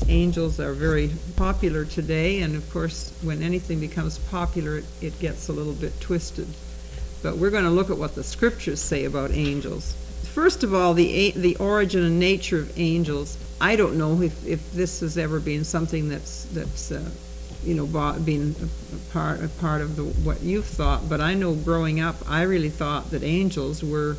Angels are very popular today, and of course, when anything becomes popular, it gets a little bit twisted. But we're going to look at what the scriptures say about angels. First of all, the origin and nature of angels. I don't know if this has ever been something that's been a part of what you've thought. But I know growing up, I really thought that angels were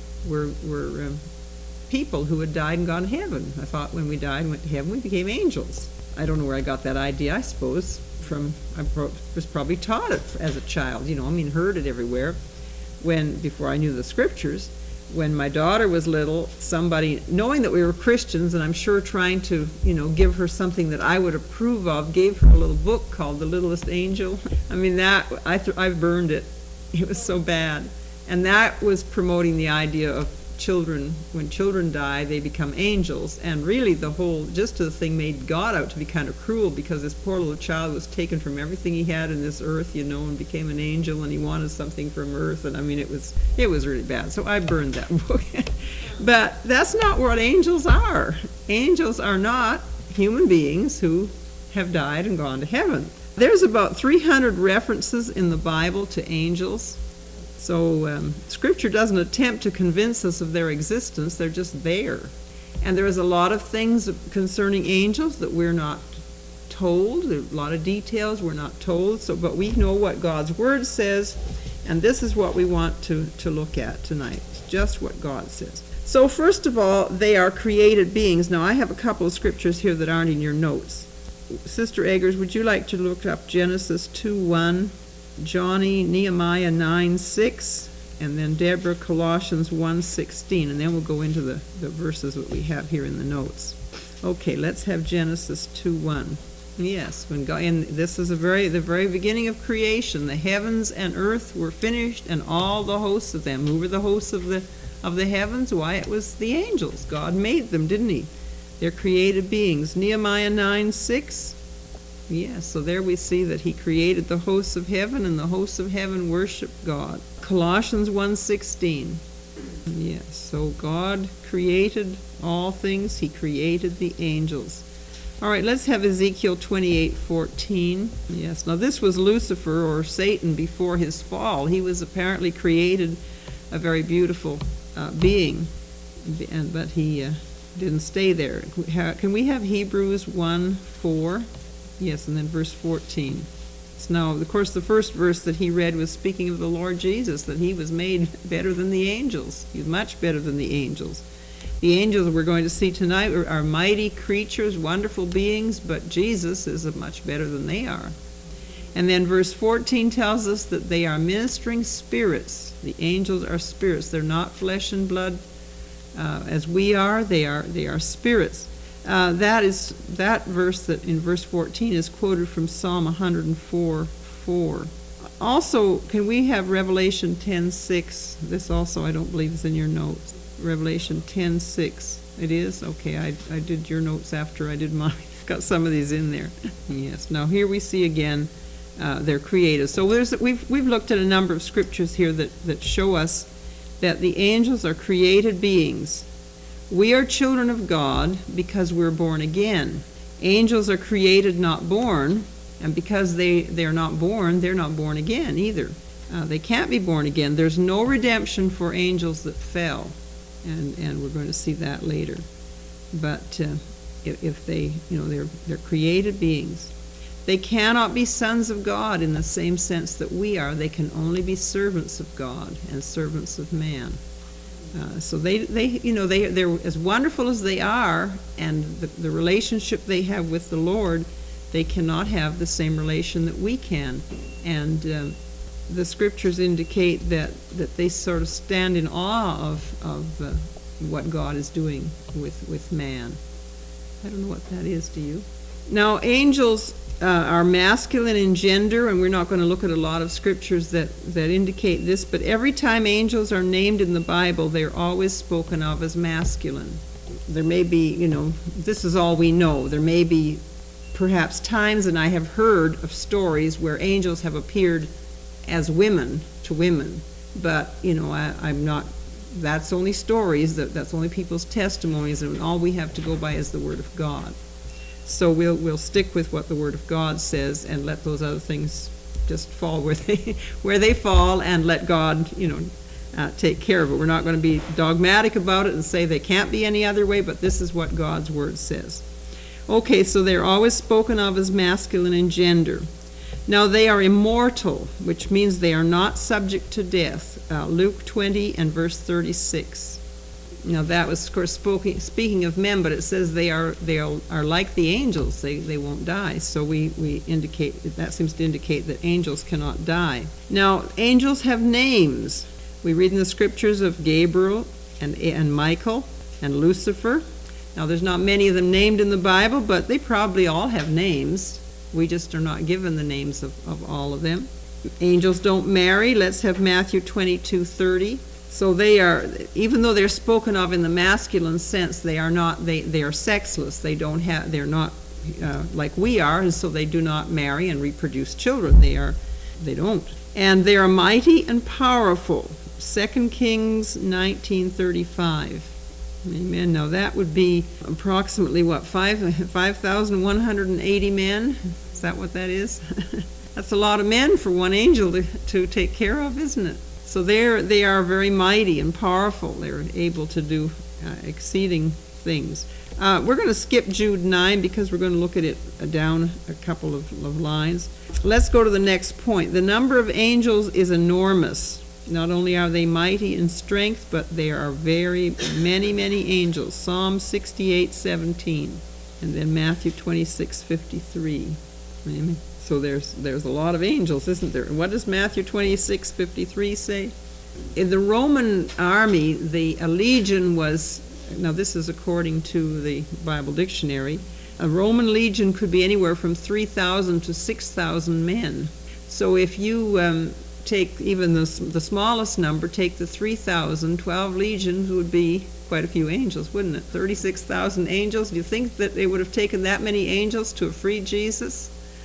people who had died and gone to heaven. I thought when we died and went to heaven, we became angels. I don't know where I got that idea. I suppose I was probably taught it as a child. Heard it everywhere. Before I knew the scriptures. When my daughter was little, somebody, knowing that we were Christians, and I'm sure trying to, give her something that I would approve of, gave her a little book called The Littlest Angel. I burned it. It was so bad. And that was promoting the idea of children. When children die, they become angels. And really the thing made God out to be kind of cruel, because this poor little child was taken from everything he had in this earth, and became an angel, and he wanted something from earth. And it was really bad. So I burned that book. But that's not what angels are. Angels are not human beings who have died and gone to heaven. There's about 300 references in the Bible to angels. So Scripture doesn't attempt to convince us of their existence. They're just there. And there is a lot of things concerning angels that we're not told. There are a lot of details we're not told. But we know what God's Word says, and this is what we want to look at tonight. It's just what God says. So first of all, they are created beings. Now I have a couple of scriptures here that aren't in your notes. Sister Eggers, would you like to look up Genesis 2:1? Johnny, Nehemiah 9:6, and then Deborah, Colossians 1:16, and then we'll go into the verses that we have here in the notes. Okay, let's have Genesis 2:1. Yes, when God, and this is the very beginning of creation. The heavens and earth were finished, and all the hosts of them. Who were the hosts of the heavens? Why, it was the angels. God made them, didn't He? They're created beings. Nehemiah 9:6. Yes, so there we see that He created the hosts of heaven, and the hosts of heaven worshiped God. Colossians 1:16. Yes, so God created all things. He created the angels. All right, let's have Ezekiel 28:14. Yes, now this was Lucifer, or Satan, before his fall. He was apparently created a very beautiful being, but he didn't stay there. Can we have Hebrews 1:4? Yes, and then verse 14. So now, of course, the first verse that he read was speaking of the Lord Jesus, that He was made better than the angels. He's much better than the angels. The angels we're going to see tonight are mighty creatures, wonderful beings, but Jesus is much better than they are. And then verse 14 tells us that they are ministering spirits. The angels are spirits. They're not flesh and blood as we are. They are spirits. That verse that in verse 14 is quoted from Psalm 104:4. Also, can we have Revelation 10:6? This also I don't believe is in your notes. Revelation 10:6. It is? Okay, I did your notes after I did mine. Got some of these in there. Yes. Now here we see again they're created. So we've looked at a number of scriptures here that show us that the angels are created beings. We are children of God because we're born again. Angels are created, not born, and because they're not born, they're not born again either. They can't be born again. There's no redemption for angels that fell, and we're going to see that later. But if they're created beings. They cannot be sons of God in the same sense that we are. They can only be servants of God and servants of man. So they're as wonderful as they are, and the relationship they have with the Lord, they cannot have the same relation that we can. And the scriptures indicate that they sort of stand in awe of what God is doing with man. I don't know what that is, do you? Now, angels are masculine in gender, and we're not going to look at a lot of scriptures that indicate this, but every time angels are named in the Bible, they're always spoken of as masculine. There may be, this is all we know. There may be perhaps times, and I have heard of stories where angels have appeared as women to women, but, I'm not, that's only stories, that's only people's testimonies, and all we have to go by is the Word of God. So we'll stick with what the Word of God says and let those other things just fall where they fall, and let God, take care of it. We're not going to be dogmatic about it and say they can't be any other way, but this is what God's Word says. Okay, so they're always spoken of as masculine in gender. Now they are immortal, which means they are not subject to death. Luke 20 and verse 36. Now that was, of course, speaking of men, but it says they are like the angels. They won't die. So we indicate that seems to indicate that angels cannot die. Now angels have names. We read in the scriptures of Gabriel and Michael and Lucifer. Now there's not many of them named in the Bible, but they probably all have names. We just are not given the names of all of them. Angels don't marry. Let's have Matthew 22:30. So they are, even though they're spoken of in the masculine sense, they are not. They are sexless. They're not like we are, and so they do not marry and reproduce children. They don't. And they are mighty and powerful. 2 Kings 19:35. Amen. Now that would be approximately 5,180 men. Is that what that is? That's a lot of men for one angel to take care of, isn't it? So they are very mighty and powerful. They're able to do exceeding things. We're going to skip Jude 9 because we're going to look at it down a couple of lines. Let's go to the next point. The number of angels is enormous. Not only are they mighty in strength, but there are very many, many angels. Psalm 68:17, and then Matthew 26:53. Amen. So there's a lot of angels, isn't there? What does Matthew 26:53 say? In the Roman army, a legion was, now this is according to the Bible dictionary, a Roman legion could be anywhere from 3,000 to 6,000 men. So if you take even the smallest number, take the 3,000, 12 legions would be quite a few angels, wouldn't it? 36,000 angels. Do you think that they would have taken that many angels to have freed Jesus?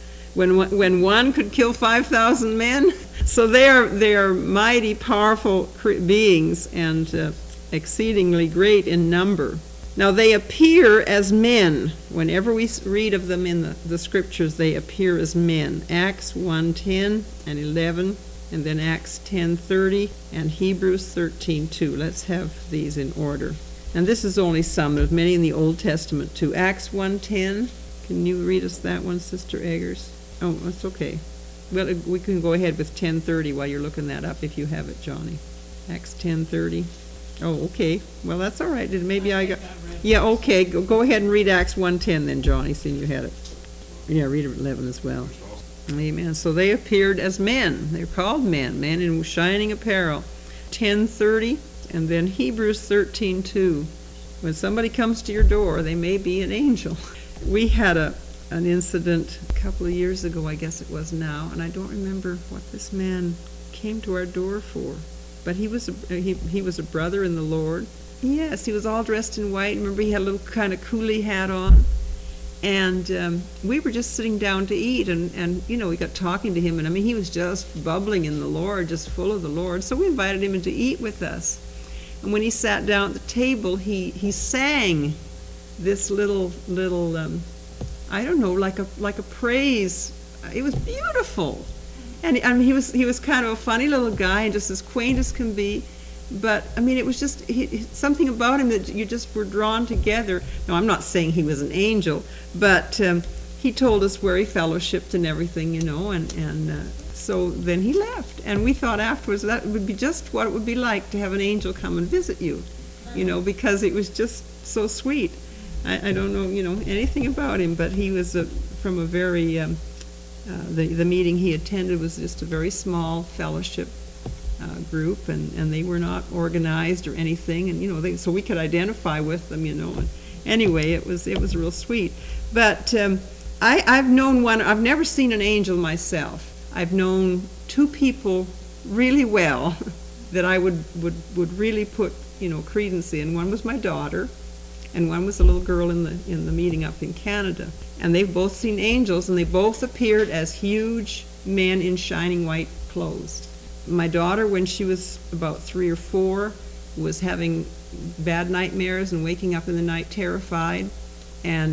When one could kill 5,000 men? So they are mighty, powerful beings and exceedingly great in number. Now they appear as men. Whenever we read of them in the scriptures, they appear as men. Acts 1:10 and 11, and then Acts 10:30 and Hebrews 13:2. Let's have these in order. And this is only some. There's many in the Old Testament too. Acts 1:10. Can you read us that one, Sister Eggers? Oh, that's okay. Well, we can go ahead with 10:30 while you're looking that up if you have it, Johnny. Acts 10:30. Oh, okay. Well, that's all right. Maybe I got... Yeah, okay. Go ahead and read Acts 1:10 then, Johnny, seeing you had it. Yeah, read 11 as well. Amen. So they appeared as men. They're called men in shining apparel. 10:30, and then Hebrews 13:2. When somebody comes to your door, they may be an angel. We had an incident a couple of years ago, I guess it was now, and I don't remember what this man came to our door for. But he was a brother in the Lord. Yes, he was all dressed in white. Remember, he had a little kind of coolie hat on. And we were just sitting down to eat, and we got talking to him, and I mean, he was just bubbling in the Lord, just full of the Lord. So we invited him in to eat with us. And when he sat down at the table, he sang this little I don't know, like a praise. It was beautiful. And I mean, he was kind of a funny little guy and just as quaint as can be. But I mean, it was just something about him that you just were drawn together. No, I'm not saying he was an angel, but he told us where he fellowshipped and everything, and so then he left. And we thought afterwards that would be just what it would be like to have an angel come and visit you, because it was just so sweet. I don't know, anything about him, but he was from a very, the meeting he attended was just a very small fellowship group, and they were not organized or anything, and so we could identify with them, and anyway, it was real sweet. But I've known one. I've never seen an angel myself. I've known two people really well that I would really put credence in. One was my daughter, and one was a little girl in the meeting up in Canada, and they've both seen angels, and they both appeared as huge men in shining white clothes. My daughter, when she was about 3 or 4, was having bad nightmares and waking up in the night terrified. And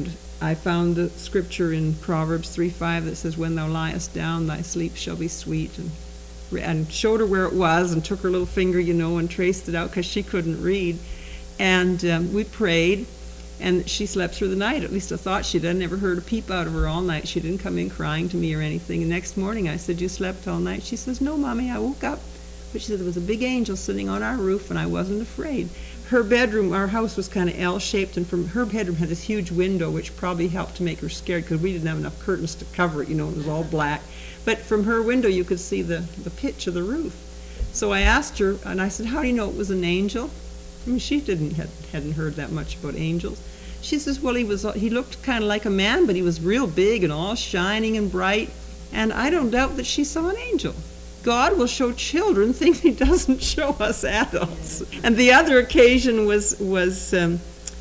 I found the scripture in Proverbs 3:5 that says, when thou liest down, thy sleep shall be sweet, and showed her where it was and took her little finger, and traced it out because she couldn't read. And we prayed, and she slept through the night. At least I thought she did. I never heard a peep out of her all night. She didn't come in crying to me or anything. The next morning I said, you slept all night? She says, no, Mommy, I woke up. But she said, there was a big angel sitting on our roof, and I wasn't afraid. Her bedroom, our house was kind of L-shaped, and from her bedroom had this huge window, which probably helped to make her scared because we didn't have enough curtains to cover it, it was all black. But from her window you could see the pitch of the roof. So I asked her, and I said, how do you know it was an angel? I mean, she hadn't heard that much about angels. She says, well, he looked kind of like a man, but he was real big and all shining and bright, and I don't doubt that she saw an angel. God will show children things he doesn't show us adults. And the other occasion was in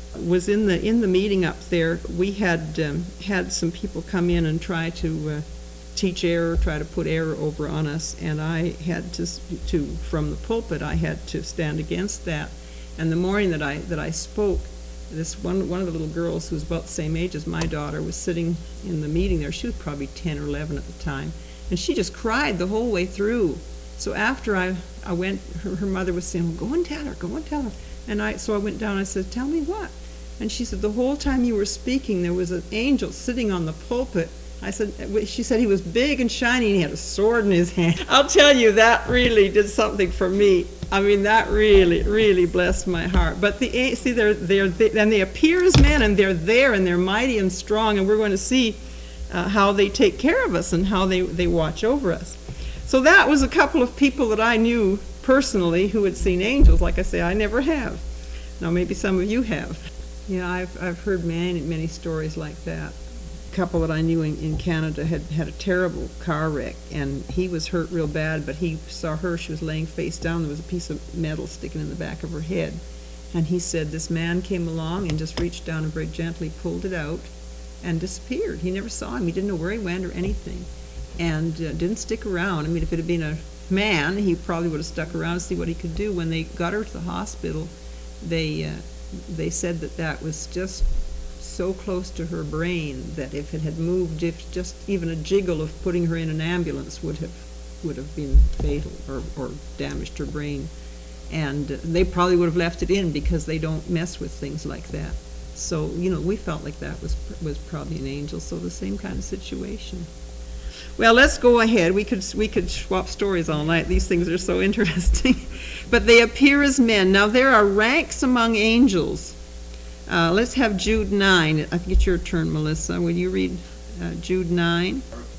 the meeting up there. We had some people come in and try to teach error, try to put error over on us, and I had to from the pulpit I had to stand against that. And the morning that I spoke, this one of the little girls who was about the same age as my daughter was sitting in the meeting there. She was probably 10 or 11 at the time. And she just cried the whole way through. So after I went, her mother was saying, well, go and tell her, go and tell her. And so I went down and I said, tell me what? And she said, the whole time you were speaking, there was an angel sitting on the pulpit. She said he was big and shiny and he had a sword in his hand. I'll tell you, that really did something for me. I mean, that really, really blessed my heart. But they appear as men, and they're there, and they're mighty and strong, and we're going to see how they take care of us and how they watch over us. So that was a couple of people that I knew personally who had seen angels. Like I say, I never have. Now maybe some of you have. Yeah, I've heard many stories like that. A couple that I knew in Canada had a terrible car wreck, and he was hurt real bad, but he saw her. She was laying face down. There was a piece of metal sticking in the back of her head. And he said this man came along and just reached down and very gently pulled it out and disappeared. He never saw him. He didn't know where he went or anything, and didn't stick around. I mean, if it had been a man, he probably would have stuck around to see what he could do. When they got her to the hospital, they said that was just so close to her brain that if it had moved, if just even a jiggle of putting her in an ambulance would have been fatal or damaged her brain. And they probably would have left it in because they don't mess with things like that. So, we felt like that was probably an angel. So the same kind of situation. Well, let's go ahead. We could swap stories all night. These things are so interesting. But they appear as men. Now, there are ranks among angels. Let's have Jude 9. I think it's your turn, Melissa. Will you read Jude 9?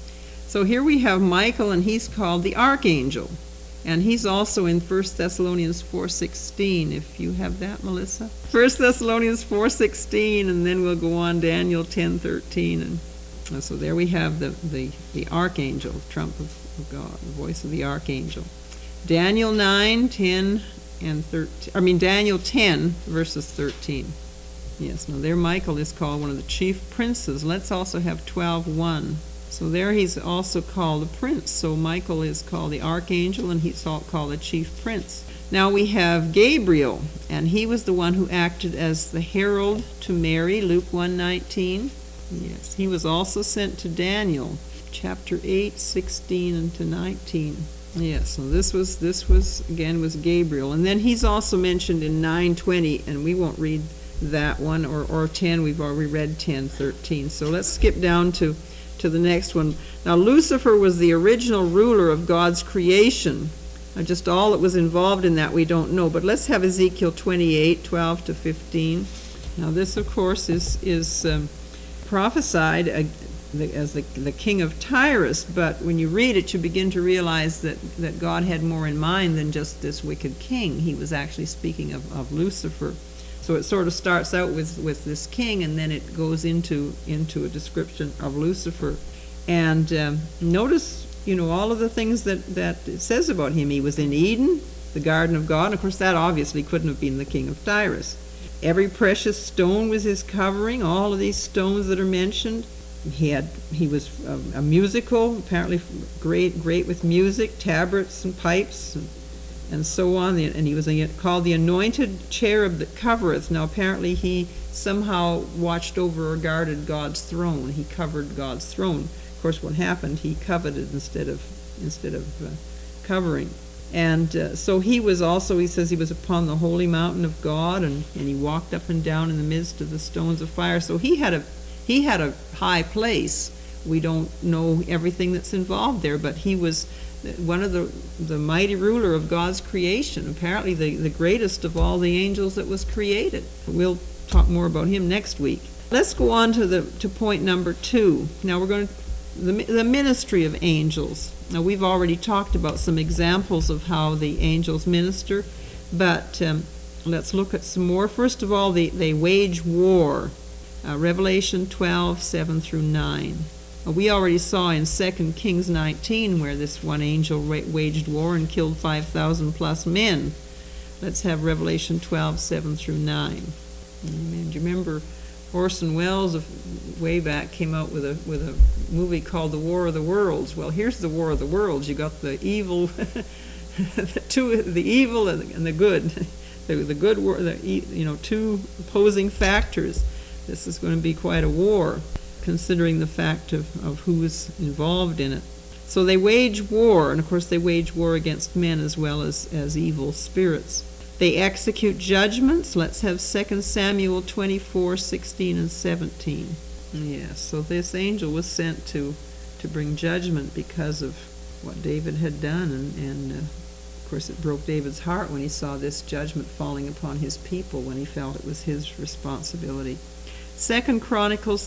So here we have Michael, and he's called the Archangel. And he's also in 1 Thessalonians 4:16, if you have that, Melissa. 1 Thessalonians 4:16, and then we'll go on Daniel 10:13. And so there we have the Archangel, trump of God, the voice of the Archangel. Daniel 9:10 and 13. Daniel 10, verses 13. Yes, now there Michael is called one of the chief princes. Let's also have 12:1. So there he's also called a prince. So Michael is called the Archangel, and he's called the chief prince. Now we have Gabriel, and he was the one who acted as the herald to Mary, Luke 1:19. Yes, he was also sent to Daniel, chapter 8:16 and to 19. Yes, so this was Gabriel. And then he's also mentioned in 9:20, and we won't read that one, or 10. We've already read 10:13. So let's skip down to the next one. Now Lucifer was the original ruler of God's creation. Just all that was involved in that we don't know. But let's have Ezekiel 28:12 to 15. Now this, of course, is prophesied as the king of Tyrus, but when you read it, you begin to realize that God had more in mind than just this wicked king. He was actually speaking of Lucifer. So it sort of starts out with this king, and then it goes into a description of Lucifer. And notice, all of the things that it says about him. He was in Eden, the garden of God. And of course, that obviously couldn't have been the king of Tyrus. Every precious stone was his covering. All of these stones that are mentioned. He was a musical, apparently great with music, tabrets and pipes, and so on. And he was called the anointed cherub that covereth. Now apparently he somehow watched over or guarded God's throne. He covered God's throne. Of course, what happened? He coveted instead of covering. And so he was also, he says, he was upon the holy mountain of God, and he walked up and down in the midst of the stones of fire. So he had a high place. We don't know everything that's involved there, but he was one of the mighty ruler of God's creation, apparently the greatest of all the angels that was created. We'll talk more about him next week. Let's go on to point number 2. Now we're going to the ministry of angels. Now we've already talked about some examples of how the angels minister, but let's look at some more. First of all, they wage war. Revelation 12:7 through 9. We already saw in 2 Kings 19 where this one angel waged war and killed 5,000 plus men. Let's have Revelation 12:7 through 9. Amen. Do you remember Orson Welles way back came out with a movie called The War of the Worlds? Well, here's the War of the Worlds. You got the evil, the evil and the good, the good war. Two opposing factors. This is going to be quite a war, considering the fact of who is involved in it. So they wage war, and of course they wage war against men as well as evil spirits. They execute judgments. Let's have 2 Samuel 24:16 and 17. Yes, so this angel was sent to bring judgment because of what David had done, and of course it broke David's heart when he saw this judgment falling upon his people, when he felt it was his responsibility. 2 Chronicles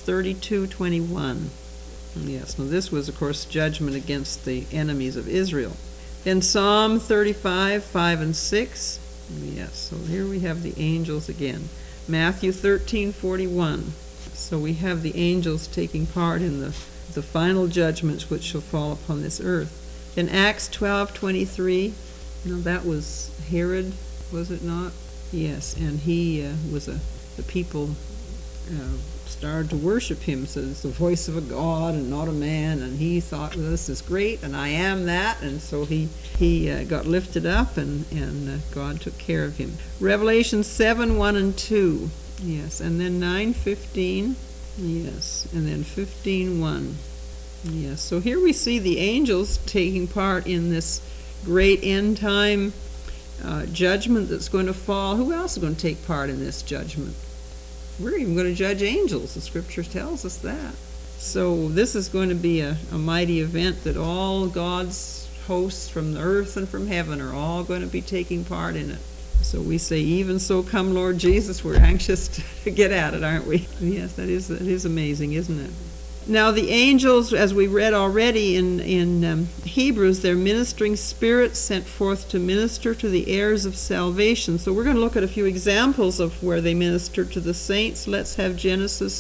32:21. Yes, now this was, of course, judgment against the enemies of Israel. Then Psalm 35:5 and 6. Yes, so here we have the angels again. Matthew 13:41. So we have the angels taking part in the final judgments which shall fall upon this earth. Then Acts 12:23. That was Herod, was it not? Yes, and he the people started to worship him. So it's the voice of a God and not a man, and he thought, well, this is great, and I am that, and so he got lifted up, and God took care of him. Revelation 7:1 and 2. Yes, and then 9:15. Yes, and then 15:1. Yes, so here we see the angels taking part in this great end time judgment that's going to fall. Who else is going to take part in this judgment? We're even going to judge angels. The scripture tells us that. So this is going to be a mighty event that all God's hosts from the earth and from heaven are all going to be taking part in it. So we say, even so come Lord Jesus. We're anxious to get at it, aren't we? Yes, that is amazing, isn't it? Now the angels, as we read already in Hebrews, they're ministering spirits sent forth to minister to the heirs of salvation. So we're going to look at a few examples of where they minister to the saints. Let's have Genesis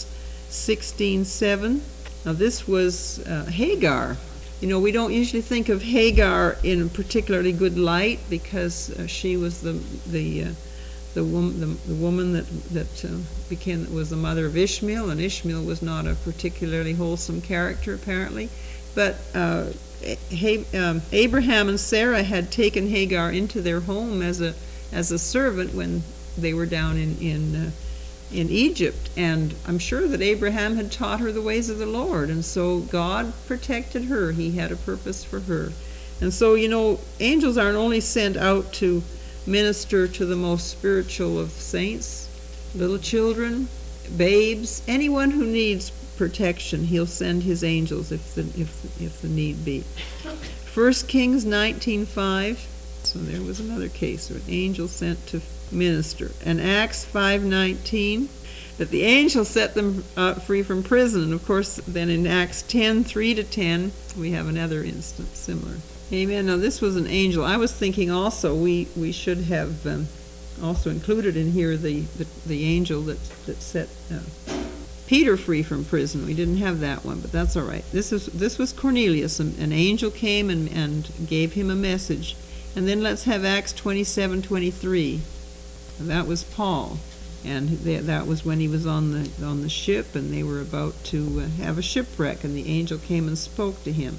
16:7. Now this was Hagar. We don't usually think of Hagar in a particularly good light, because she was the woman that was the mother of Ishmael, and Ishmael was not a particularly wholesome character apparently. But Abraham and Sarah had taken Hagar into their home as a servant when they were down in Egypt, and I'm sure that Abraham had taught her the ways of the Lord, and so God protected her. He had a purpose for her. And so angels aren't only sent out to minister to the most spiritual of saints, little children, babes, anyone who needs protection. He'll send his angels if the need be. 1 Kings 19:5. So there was another case where an angel sent to minister. And Acts 5:19, that the angel set them free from prison. And of course, then in Acts 10:3-10, we have another instance similar. Amen. Now this was an angel. I was thinking also we should have also included in here the angel that set Peter free from prison. We didn't have that one, but that's all right. This was Cornelius. An angel came and gave him a message. And then let's have Acts 27:23. That was Paul, and that was when he was on the ship, and they were about to have a shipwreck, and the angel came and spoke to him.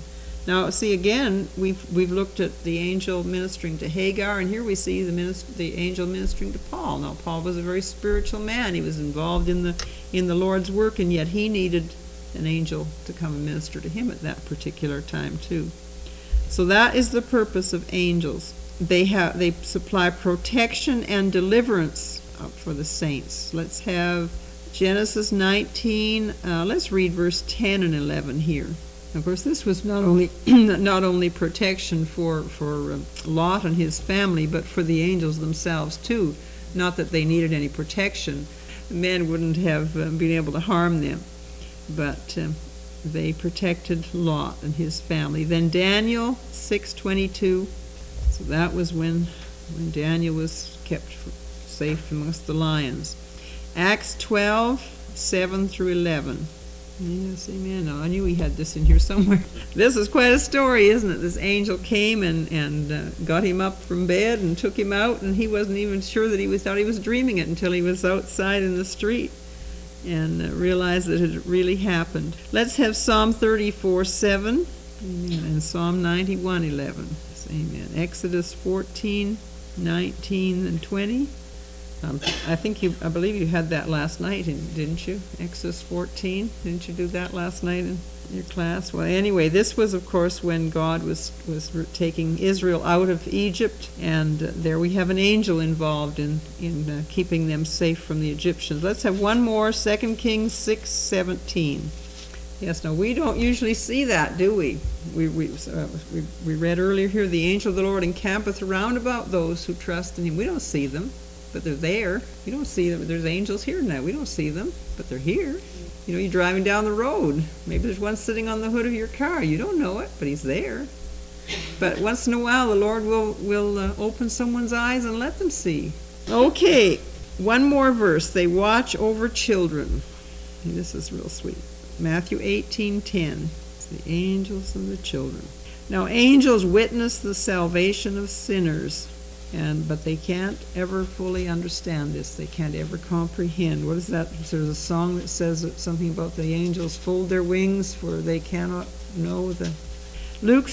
Now, see, again, we've looked at the angel ministering to Hagar, and here we see the angel ministering to Paul. Now, Paul was a very spiritual man. He was involved in the Lord's work, and yet he needed an angel to come and minister to him at that particular time too. So that is the purpose of angels. They supply protection and deliverance for the saints. Let's have Genesis 19. Let's read verse 10 and 11 here. Of course, this was not only protection for Lot and his family, but for the angels themselves too. Not that they needed any protection. Men wouldn't have been able to harm them, but they protected Lot and his family. Then Daniel 6:22. So that was when Daniel was kept safe amongst the lions. Acts 12:7 through 11. Yes, amen. Now, I knew we had this in here somewhere. This is quite a story, isn't it? This angel came and got him up from bed and took him out, and he wasn't even sure that thought he was dreaming it until he was outside in the street and realized that it had really happened. Let's have Psalm 34:7, amen, and Psalm 91:11. Amen. Exodus 14:19 and 20. I believe you had that last night, didn't you? Exodus 14. Didn't you do that last night in your class? Well, anyway, this was, of course, when God was taking Israel out of Egypt, and there we have an angel involved in keeping them safe from the Egyptians. Let's have one more, 2 Kings 6:17. Yes, now we don't usually see that, do we? We read earlier here, the angel of the Lord encampeth round about those who trust in him. We don't see them, but they're there. We don't see them. There's angels here now. We don't see them, but they're here. You know, you're driving down the road. Maybe there's one sitting on the hood of your car. You don't know it, but he's there. But once in a while, the Lord will open someone's eyes and let them see. Okay, one more verse. They watch over children. And this is real sweet. Matthew 18:10. It's the angels and the children. Now, angels witness the salvation of sinners, but they can't ever fully understand this. They can't ever comprehend. What is that? There's a song that says something about the angels fold their wings, for they cannot know the. Luke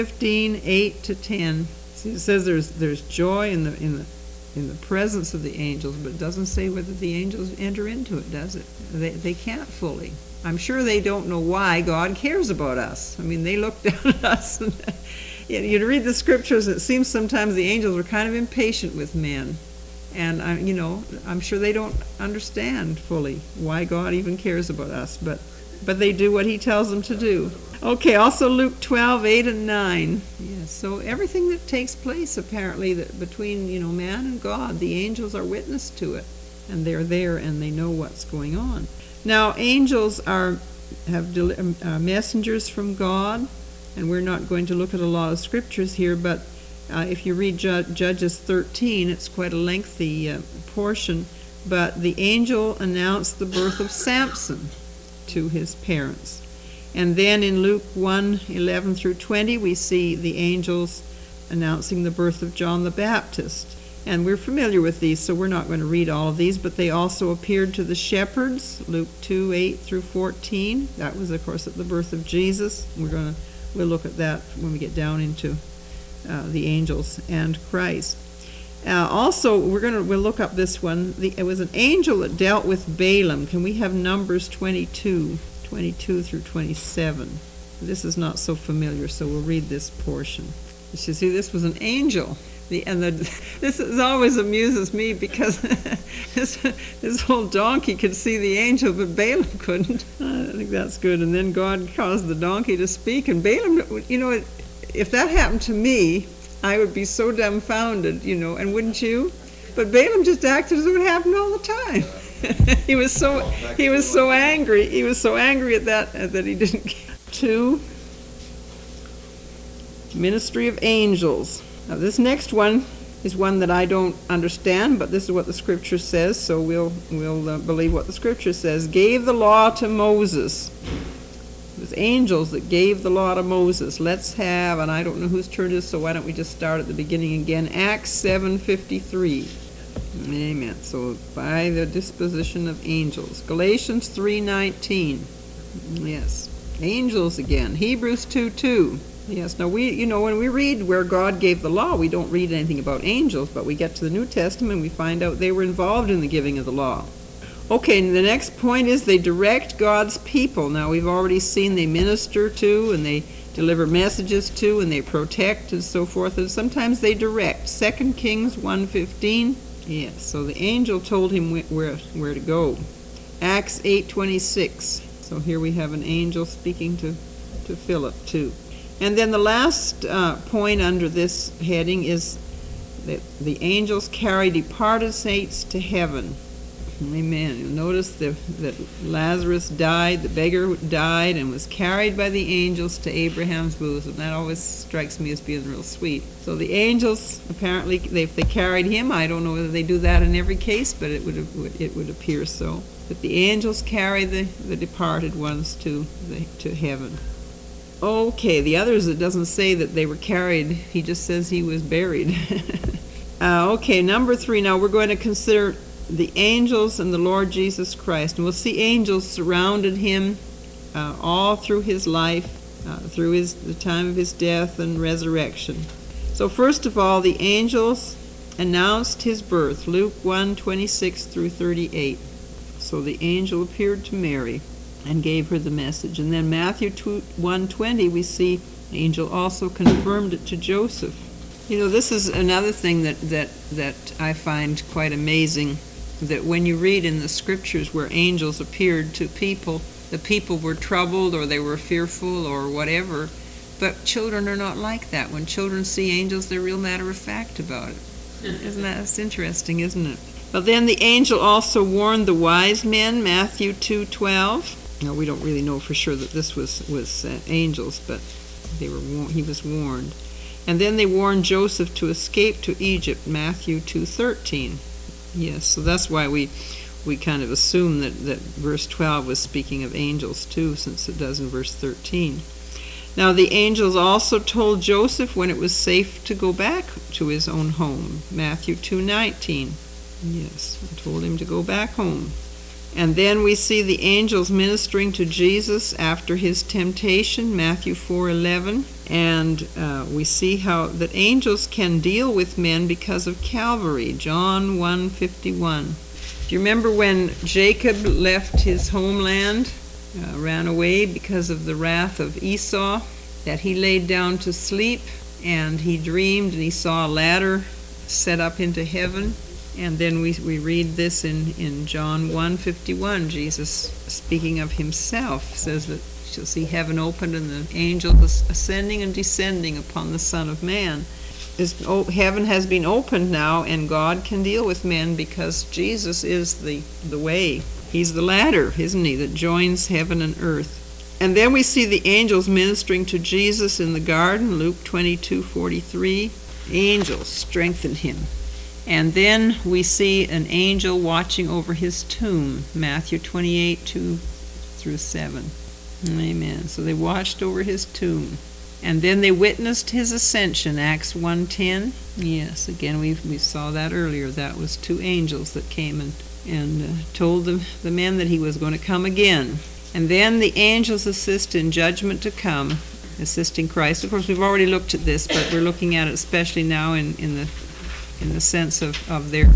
15:8-10. See, it says there's joy in the presence of the angels, but it doesn't say whether the angels enter into it, does it? They can't fully. I'm sure they don't know why God cares about us. I mean, they look down at us, and you read the scriptures, it seems sometimes the angels are kind of impatient with men. And, I'm sure they don't understand fully why God even cares about us, but they do what he tells them to do. Okay, also Luke 12:8 and 9. Yes, so everything that takes place, apparently, that between, man and God, the angels are witness to it. And they're there and they know what's going on. Now, angels have messengers from God, and we're not going to look at a lot of scriptures here, but if you read Judges 13, it's quite a lengthy portion, but the angel announced the birth of Samson to his parents. And then in Luke 1:11 through 20, we see the angels announcing the birth of John the Baptist. And we're familiar with these, so we're not going to read all of these, but they also appeared to the shepherds, Luke 2:8 through 14. That was, of course, at the birth of Jesus. We'll look at that when we get down into the angels and Christ. Also, we'll look up this one. It was an angel that dealt with Balaam. Can we have Numbers 22 through 27? This is not so familiar, so we'll read this portion. You see, this was an angel. This always amuses me because this whole donkey could see the angel, but Balaam couldn't. I think that's good. And then God caused the donkey to speak, and Balaam, if that happened to me, I would be so dumbfounded, and wouldn't you? But Balaam just acted as though it happened all the time. He was so angry. He was so angry at that he didn't get to ministry of angels. Now, this next one is one that I don't understand, but this is what the scripture says, so we'll believe what the scripture says. Gave the law to Moses. It was angels that gave the law to Moses. Let's have, and I don't know whose turn it is, so why don't we just start at the beginning again. Acts 7:53. Amen. So by the disposition of angels. Galatians 3:19. Yes. Angels again. Hebrews 2:2. Yes. Now when we read where God gave the law, we don't read anything about angels, but we get to the New Testament and we find out they were involved in the giving of the law. Okay, and the next point is they direct God's people. Now we've already seen they minister to and they deliver messages to and they protect and so forth, and sometimes they direct. 2 Kings 1:15. Yes, so the angel told him where to go. Acts 8:26. So here we have an angel speaking to Philip too. And then the last point under this heading is that the angels carry departed saints to heaven. Amen. You'll notice that Lazarus died, the beggar died, and was carried by the angels to Abraham's bosom. That always strikes me as being real sweet. So the angels, apparently, if they carried him, I don't know whether they do that in every case, but it would appear so. That the angels carry the departed ones to heaven. Okay, the others, it doesn't say that they were carried. He just says he was buried. Okay, number 3. Now we're going to consider the angels and the Lord Jesus Christ. And we'll see angels surrounded him all through his life, through the time of his death and resurrection. So first of all, the angels announced his birth, Luke 1:26 through 38. So the angel appeared to Mary and gave her the message. And then Matthew 1:20, we see the angel also confirmed it to Joseph. This is another thing that I find quite amazing, that when you read in the scriptures where angels appeared to people, the people were troubled or they were fearful or whatever, but children are not like that. When children see angels, they're real matter of fact about it. That's interesting, isn't it? But then the angel also warned the wise men, Matthew 2:12. Now, we don't really know for sure that this was angels, but he was warned. And then they warned Joseph to escape to Egypt, Matthew 2:13. Yes, so that's why we kind of assume that verse 12 was speaking of angels too, since it does in verse 13. Now the angels also told Joseph when it was safe to go back to his own home, Matthew 2:19. Yes, told him to go back home. And then we see the angels ministering to Jesus after his temptation, Matthew 4:11. And we see how that angels can deal with men because of Calvary, John 1:51. Do you remember when Jacob left his homeland, ran away because of the wrath of Esau, that he laid down to sleep and he dreamed and he saw a ladder set up into heaven? And then we read this in John 1:51. Jesus, speaking of himself, says that you'll see heaven opened and the angels ascending and descending upon the Son of Man. Heaven has been opened now, and God can deal with men because Jesus is the way. He's the ladder, isn't he, that joins heaven and earth. And then we see the angels ministering to Jesus in the garden, Luke 22:43. Angels strengthened him. And then we see an angel watching over his tomb, Matthew 28:2-7. Amen. So they watched over his tomb. And then they witnessed his ascension, Acts 1:10. Yes, again, we saw that earlier. That was 2 angels that came and told the men that he was going to come again. And then the angels assist in judgment to come, assisting Christ. Of course, we've already looked at this, but we're looking at it especially now in the sense of their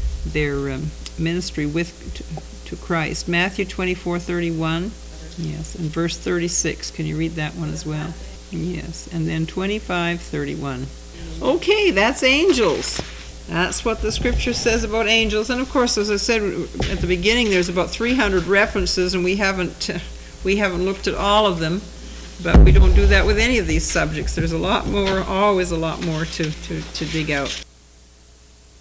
ministry to Christ. Matthew 24:31. Yes, and verse 36. Can you read that one as well? Yes, and then 25:31. Okay, that's angels. That's what the scripture says about angels. And of course, as I said at the beginning, there's about 300 references, and we haven't looked at all of them. But we don't do that with any of these subjects. There's a lot more, always a lot more to dig out.